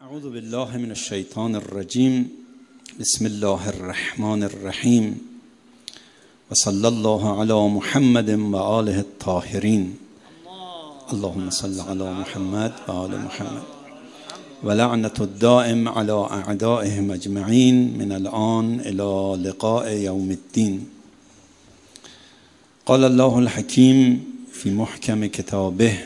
اعوذ بالله من الشیطان الرجیم. بسم الله الرحمن الرحیم و صلی الله علی محمد و آله الطاهرین. اللهم صل علی محمد و آل محمد و لعنت الدائم علی اعدائهم اجمعین من الآن الی لقاء یوم الدین. قال الله الحکیم فی محکم کتابه: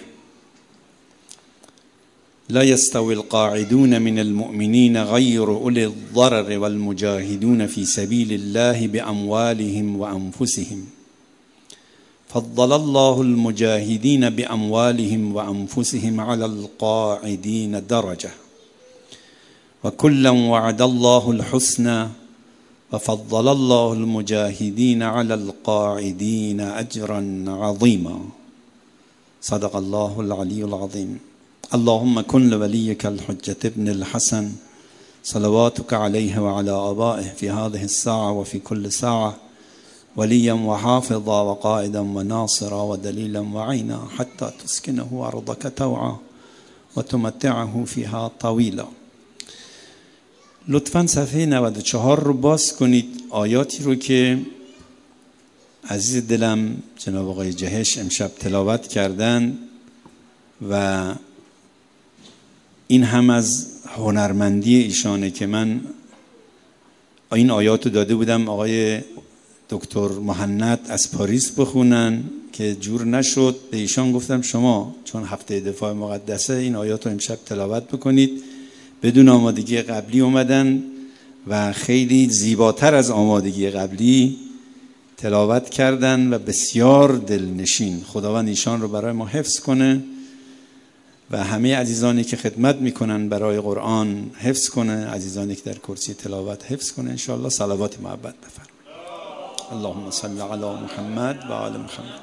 لا يستوي القاعدون من المؤمنين غير أولي الضرر والمجاهدون في سبيل الله بأموالهم وأنفسهم فضل الله المجاهدين بأموالهم وأنفسهم على القاعدين درجة وكلا وعد الله الحسنى وفضل الله المجاهدين على القاعدين أجرا عظيما. صدق الله العلي العظيم. اللهم كن لوليك الحجة ابن الحسن صلواتك عليه وعلى آبائه في هذه الساعة وفي كل ساعة وليا وحافظا وقائدا وناصرا ودليلا وعينا حتى تسكنه أرضك توعا وتمتعه فيها طويلا. لطفاً صفحه 94 رو باز کنید، آیاتی رو که عزیز دلم جناب آقای جهش امشب تلاوت کردن و این هم از هنرمندی ایشانه که من این آیات رو داده بودم آقای دکتر مهند از پاریس بخونن که جور نشد. به ایشان گفتم شما چون هفته دفاع مقدسه این آیات رو امشب تلاوت بکنید. بدون آمادگی قبلی اومدن و خیلی زیباتر از آمادگی قبلی تلاوت کردن و بسیار دلنشین. خداوند ایشان رو برای ما حفظ کنه و همه عزیزانی که خدمت میکنن برای قرآن حفظ کنه، عزیزانی که در کرسی تلاوت حفظ کنه. انشاءالله صلوات محبت بفرمایید. اللهم صل علی محمد و آل محمد.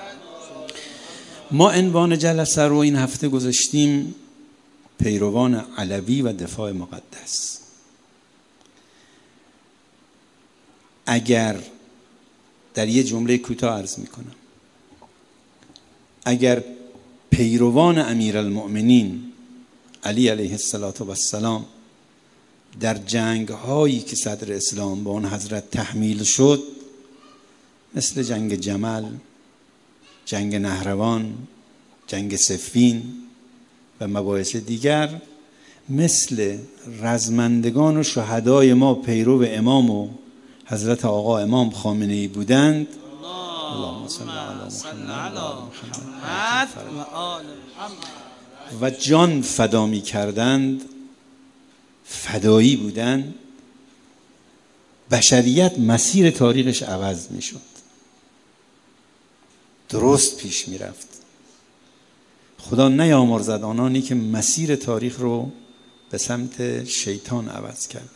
ما عنوان جلسه رو این هفته گذاشتیم پیروان علوی و دفاع مقدس. اگر در یه جمله کوتاه عرض میکنم، اگر پیروان امیرالمؤمنین علی علیه السلام در جنگ هایی که صدر اسلام با اون حضرت تحمیل شد، مثل جنگ جمل، جنگ نهروان، جنگ صفین و مباحث دیگر، مثل رزمندگان و شهدای ما پیرو امام و حضرت آقا امام خامنه‌ای بودند. اللهم صل علی محمد و جان فدا می کردند، فدایی بودند، بشریت مسیر تاریخش عوض می شد، درست پیش می رفت. خدا نیامرزد آنانی که مسیر تاریخ رو به سمت شیطان عوض کردند.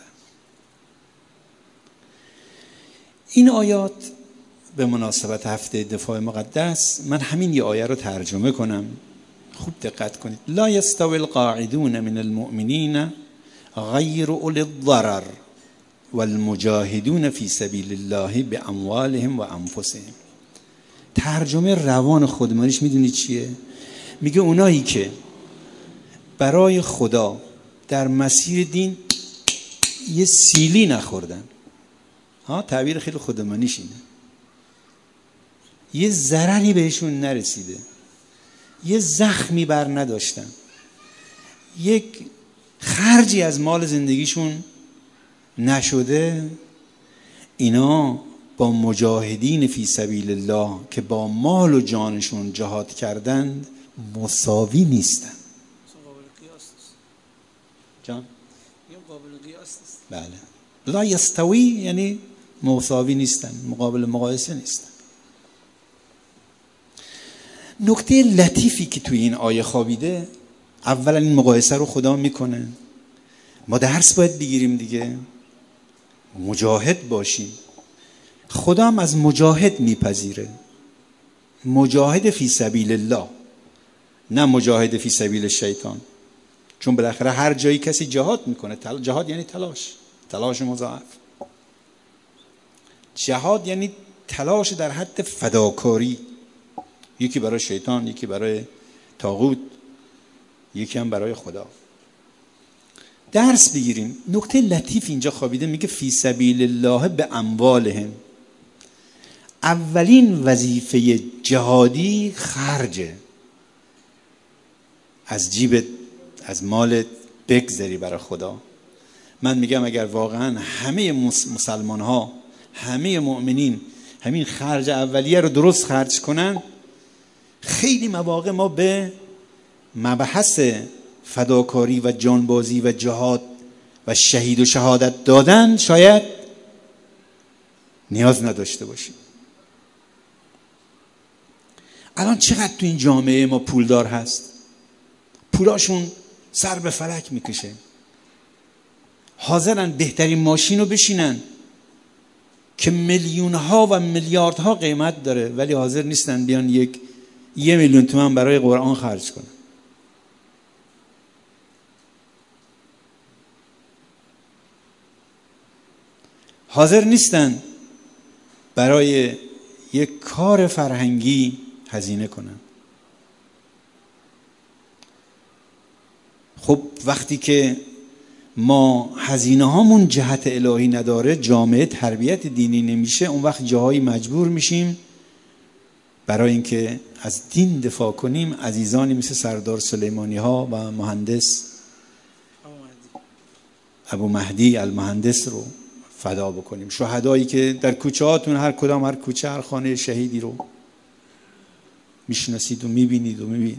این آیات به مناسبت هفته دفاع مقدس من همین یه آیه رو ترجمه کنم. خوب دقت کنید. لا يستوي القاعدون من المؤمنين غير أولي الضرر والمجاهدون في سبيل الله بأموالهم وأنفسهم. ترجمه روان خودمانیش میدونید چیه؟ میگه اونایی که برای خدا در مسیر دین یه سیلی نخوردن. تعبیر خیلی خودمانیش اینه. یه ضرری بهشون نرسیده، یه زخمی بر نداشتن، یک خرجی از مال زندگیشون نشده، اینا با مجاهدین فی سبیل الله که با مال و جانشون جهاد کردند مساوی نیستن. جان؟ قابل قیاس نیست. بله. لا یستوی یعنی مساوی نیستن، مقابل مقایسه نیستن. نکته لطیفی که توی این آیه خوابیده، اولا این مقایسه رو خدا میکنه. ما درس باید بگیریم دیگه، مجاهد باشیم. خدا هم از مجاهد میپذیره، مجاهد فی سبیل الله، نه مجاهد فی سبیل شیطان. چون بالاخره هر جایی کسی جهاد میکنه، جهاد یعنی تلاش مضاعف. جهاد یعنی تلاش در حد فداکاری، یکی برای شیطان، یکی برای طاغوت، یکی هم برای خدا. درس بگیریم. نکته لطیف اینجا خوابیده، میگه فی سبیل الله به اموالهم. اولین وظیفه جهادی خرجه، از جیبت از مالت بگذری برای خدا. من میگم اگر واقعا همه مسلمان ها، همه مؤمنین همین خرج اولیه رو درست خرج کنن، خیلی مواقع ما به مبحث فداکاری و جانبازی و جهاد و شهید و شهادت دادن شاید نیاز نداشته باشیم. الان چقدر تو این جامعه ما پولدار هست، پولاشون سر به فلک میکشه، حاضرن بهترین ماشین رو بشینن که میلیونها و میلیاردها قیمت داره، ولی حاضر نیستن بیان 1 میلیون تومان برای قرآن خرج کنن. حاضر نیستن برای یک کار فرهنگی هزینه کنن. خب وقتی که ما هزینه هامون جهت الهی نداره، جامعه تربیت دینی نمیشه، اون وقت جاهایی مجبور میشیم برای اینکه از دین دفاع کنیم عزیزانی مثل سردار سلیمانی ها و مهندس ابو مهدی المهندس رو فدا بکنیم. شهدایی که در کوچه هاتون هر کدام، هر کوچه هر خانه شهیدی رو میشناسید و میبینید.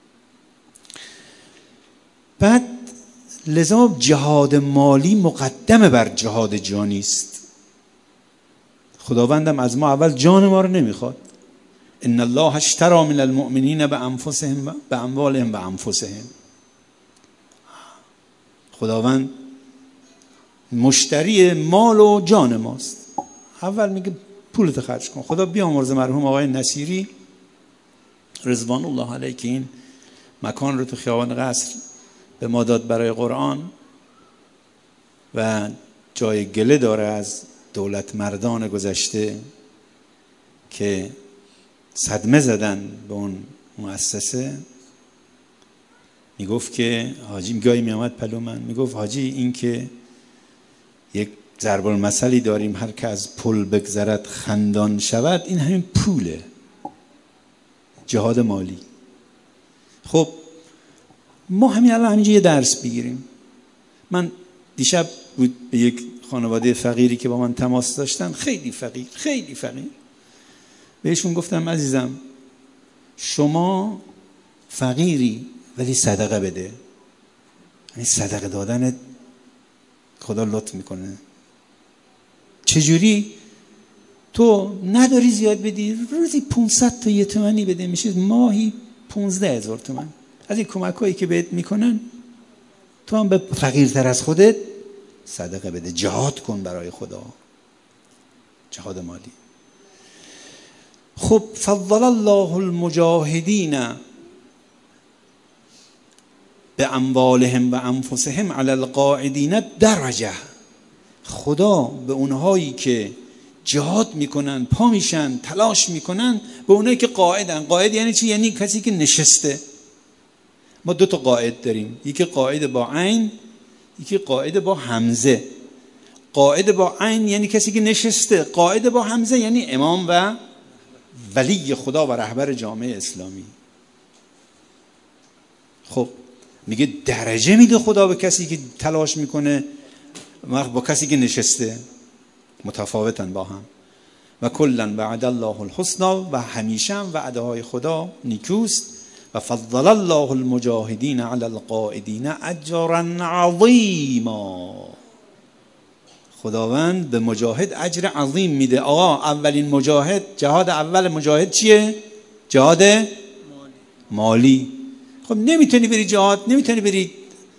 بعد لذا جهاد مالی مقدمه بر جهاد جانی است. خداوندم از ما اول جان ما رو نمیخواد. ان الله اشتری من المؤمنین بانفسهم باموالهم بانفسهم. خداوند مشتری مال و جان ماست. اول میگه پولت خرج کن. خدا بیامرزه مرحوم آقای نصیری رضوان الله علیه که این مکان رو تو خیابان قصر به ما داد برای قرآن و جای گله داره از دولت مردان گذشته که صدمه زدن به اون مؤسسه. میگفت که حاجی گاهی میامد پلو من میگفت حاجی این که یک ضرب المثلی داریم هر که از پل بگذرد خندان شود، این همین پوله، جهاد مالی. خب ما همین الان همینجا یه درس بگیریم. من دیشب بود به یک خانواده فقیری که با من تماس داشتن، خیلی فقیر، بهشون گفتم عزیزم شما فقیری ولی صدقه بده. این صدقه دادن خدا لطف میکنه. چجوری؟ تو نداری زیاد بدی، روزی 500 تا 1 تومانی بده، میشه ماهی 15,000 تومان. از این کمک هایی که بهت میکنن تو هم به فقیرتر از خودت صدقه بده. جهاد کن برای خدا، جهاد مالی. خب فضل الله المجاهدین به اموالهم و انفسهم علی القاعدین درجه. خدا به اونهایی که جهاد میکنن، پا میشن، تلاش میکنن، به اونایی که قاعدن. قاعد یعنی چی؟ یعنی کسی که نشسته. ما 2 تا قاعد داریم، یکی قاعد با عین، یکی قاعد با همزه. قاعد با عین یعنی کسی که نشسته، قاعد با همزه یعنی امام و ولی خدا و رهبر جامعه اسلامی. خب میگه درجه میده خدا به کسی که تلاش میکنه با کسی که نشسته، متفاوتن با هم. و کلا وعد الله الحسنى و همیشه هم وعده های خدا نیکوست. و فضل الله المجاهدین علی القاعدین اجرا عظیما. خداوند به مجاهد اجر عظیم میده. آقا اولین مجاهد، جهاد اول مجاهد چیه؟ جهاد مالی. خب نمیتونی بری جهاد، نمیتونی بری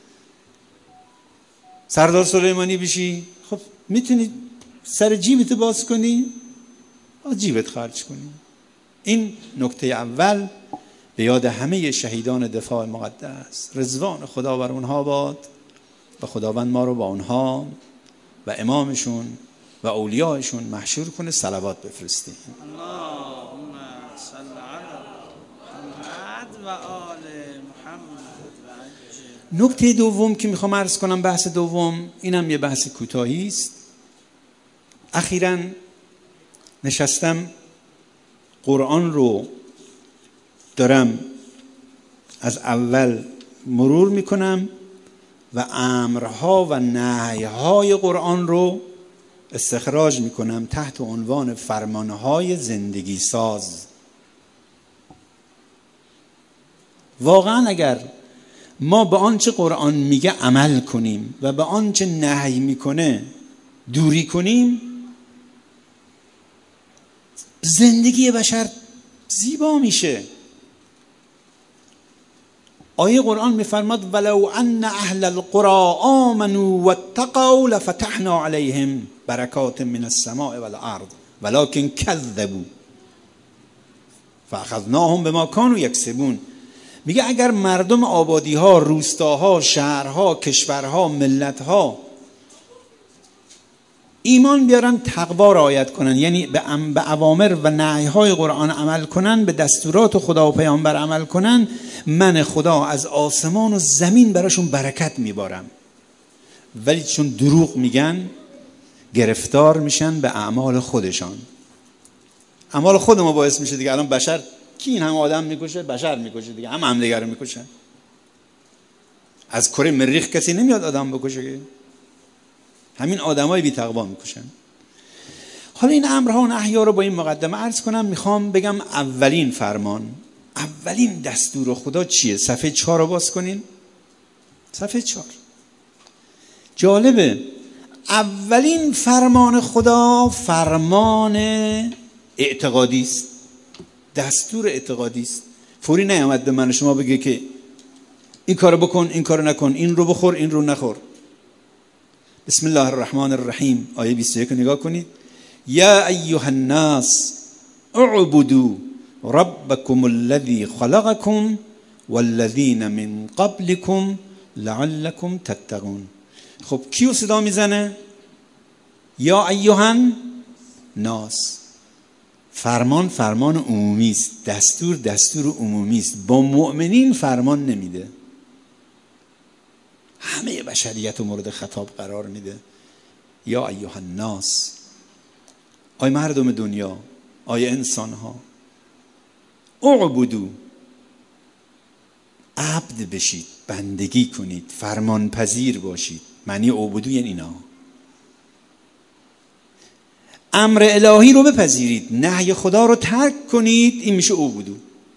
سردار سلیمانی بشی، خب میتونی سر جیبت باز کنی، جیبت خرج کنی. این نکته اول به یاد همه شهیدان دفاع مقدس، رضوان خدا بر اونها باد و خداوند ما رو با اونها و امامشون و اولیاءشون محشور کنه. صلوات بفرستیم. اللهم صل علی محمد و آل محمد و عجل نکته دوم که میخوام عرض کنم، بحث دوم، اینم یه بحث کوتاهی است. اخیراً نشستم قرآن رو دارم از اول مرور میکنم و امرها و نهیهای قرآن رو استخراج میکنم تحت عنوان فرمانهای زندگی ساز. واقعا اگر ما به آنچه قرآن میگه عمل کنیم و به آنچه نهی میکنه دوری کنیم، زندگی بشر زیبا میشه. آیه قرآن میفرماد ولو ان اهل القرى آمنوا واتقوا لفتحنا عليهم برکات من السماء والارض ولكن كذبوا فاخذناهم بما كانوا يكسبون. میگه اگر مردم آبادی ها، روستاها، شهرها، کشورها، ملتها ایمان بیارن، تقوا رعایت کنن، یعنی به اوامر و نهیهای قرآن عمل کنن، به دستورات خدا و پیامبر عمل کنن، من خدا از آسمان و زمین براشون برکت میبارم. ولی چون دروغ میگن گرفتار میشن به اعمال خودشان. اعمال خود ما باعث میشه دیگه. الان بشر کی این هم آدم میکشه؟ بشر میکشه دیگه، هم دیگه رو میکشن. از کره مریخ کسی نمیاد آدم بکشه که، همین آدمای بی تقوا میکشن. حالا این امرها و نهی‌ها رو با این مقدمه عرض کنم. میخوام بگم اولین فرمان، اولین دستور خدا چیه؟ صفحه 4 رو باز کنین. صفحه 4 جالبه. اولین فرمان خدا فرمان اعتقادی است، دستور اعتقادی است. فوری نیامد به من و شما بگه که این کارو بکن، این کارو نکن، این رو بخور، این رو نخور. بسم الله الرحمن الرحیم، آیه 21 نگاه کنید. یا ایها الناس اعبدوا ربکم الذی خلقکم والذین من قبلکم لعلکم تتقون. خب کیو صدا میزنه؟ یا ایها الناس. فرمان عمومی است، دستور عمومی است. با مؤمنین فرمان نمیده، همه بشریت رو مورد خطاب قرار میده. یا ایها الناس، آی مردم دنیا، آی انسان ها، اعبدو، عبد بشید، بندگی کنید، فرمان پذیر باشید. معنی اعبدو یعنی اینا. امر الهی رو بپذیرید، نهی خدا رو ترک کنید، این میشه اعبدو.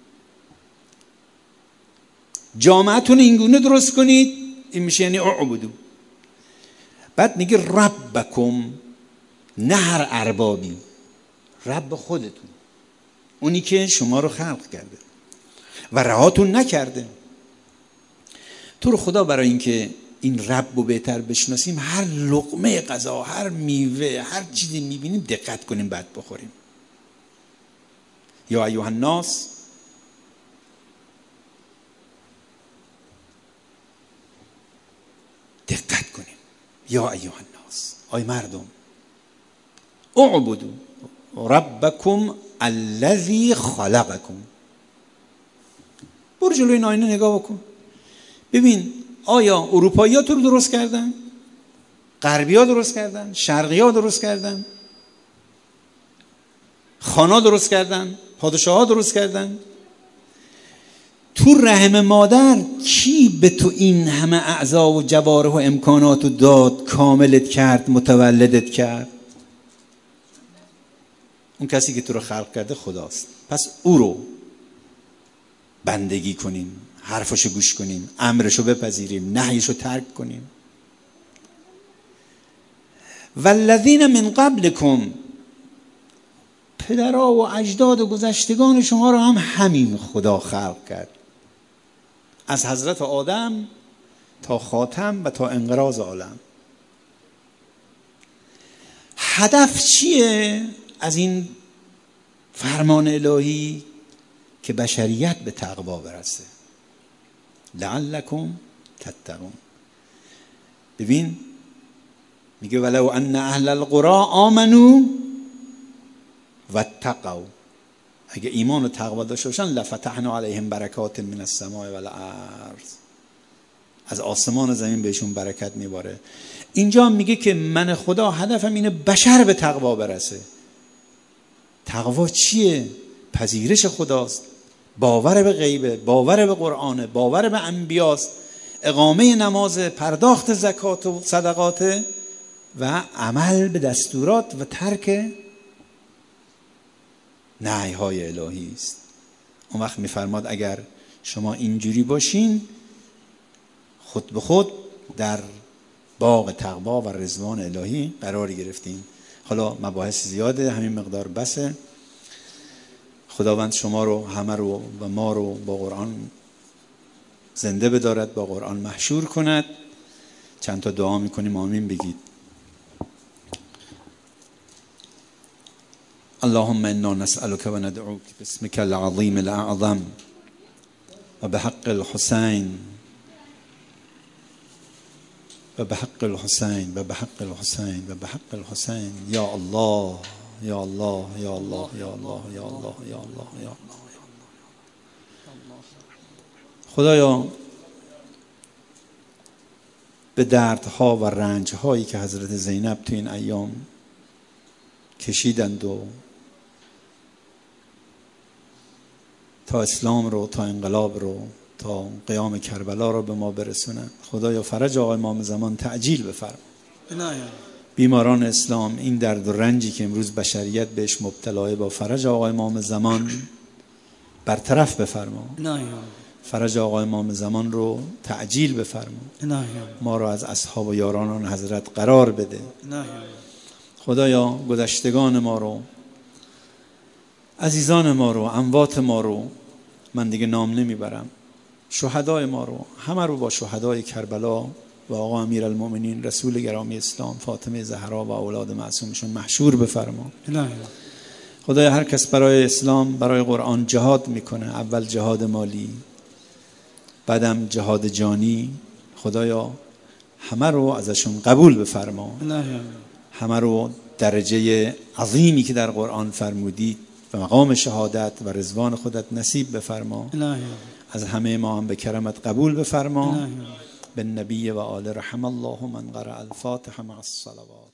جامعتون اینگونه درست کنید، این میشه یعنی اعبدو. بعد میگه ربکم، نه هر اربابی، رب خودتون، اونی که شما رو خلق کرده و رهاتون نکرده. تو رو خدا برای اینکه این رب رو بهتر بشناسیم، هر لقمه غذا، هر میوه، هر چیزی میبینیم دقت کنیم بعد بخوریم. یا ایها الناس، دقت کنیم. یا ایها الناس، آی مردم، اعبدوا ربکم الذی خلقکم. برو جلوی این آینه نگاه بکن، ببین آیا اروپایی ها تو رو درست کردن؟ غربی ها درست کردن؟ شرقی ها درست کردن؟ خانا درست کردن؟ پادشاه ها درست کردن؟ تو رحم مادر کی به تو این همه اعضا و جوارح و امکانات رو داد، کاملت کرد، متولدت کرد؟ اون کسی که تو رو خلق کرده خداست. پس او رو بندگی کنیم، حرفشو گوش کنیم، امرشو بپذیریم، نهیشو ترک کنیم. والذین من قبلکم، پدرها و اجداد و گذشتگان شما رو هم همین خدا خلق کرد، از حضرت آدم تا خاتم و تا انقراض عالم. هدف چیه از این فرمان الهی؟ که بشریت به تقوا برسه. لعلکم تتقون. ببین میگه ولو ان اهل القرى آمنوا واتقوا، اگه ایمان و تقوا داشته باشن لفتحنا علیهم برکات من السماء والارض. از آسمان و زمین بهشون برکت میباره. اینجا میگه که من خدا هدفم اینه بشر به تقوا برسه. تقوا چیه؟ پذیرش خداست، باور به غیبه، باور به قرآنه، باور به انبیاست، اقامه نماز، پرداخت زکات و صدقات و عمل به دستورات و ترک نهی‌های الهی است. اون وقت میفرماد اگر شما اینجوری باشین خود به خود در باغ تقوا و رضوان الهی قرار گرفتین. حالا مباحث زیاده، همین مقدار بسه. خداوند شما رو، همه رو و ما رو با قرآن زنده بدارد، با قرآن محشور کند. چند تا دعا میکنیم، آمین بگید. اللهم انا نسألك و ندعوك باسمك العظیم الاعظم و بحق الحسین و بحق الحسین و بحق الحسین و بحق الحسین. یا الله یا الله یا الله یا الله یا الله یا الله یا الله. خدایا به دردها و رنجهایی که حضرت زینب تو این ایام کشیدند و تا اسلام رو، تا انقلاب رو، تا قیام کربلا رو به ما برسونند، خدایا فرج آقای امام زمان تعجیل بفرما. بیماران اسلام این درد و رنجی که امروز بشریت بهش مبتلاه، با فرج آقای امام زمان برطرف بفرما. فرج آقای امام زمان رو تعجیل بفرما. ما رو از اصحاب و یاران حضرت قرار بده. خدایا گذشتگان ما رو، عزیزان ما رو، اموات ما رو، من دیگه نام نمیبرم، شهدای ما رو، همه رو با شهدای کربلا و آقا امیرالمؤمنین رسول گرامی اسلام فاطمه زهرا و اولاد معصومشون محشور بفرما. خدایا هر کس برای اسلام، برای قرآن جهاد میکنه، اول جهاد مالی، بعدم جهاد جانی، خدایا همه رو ازشون قبول بفرما. همه رو درجه عظیمی که در قرآن فرمودید و مقام شهادت و رضوان خودت نصیب بفرما. از همه ما هم به کرمت قبول بفرما. بالنبی و آل رحم الله من قرأ الفاتحه مع الصلوات.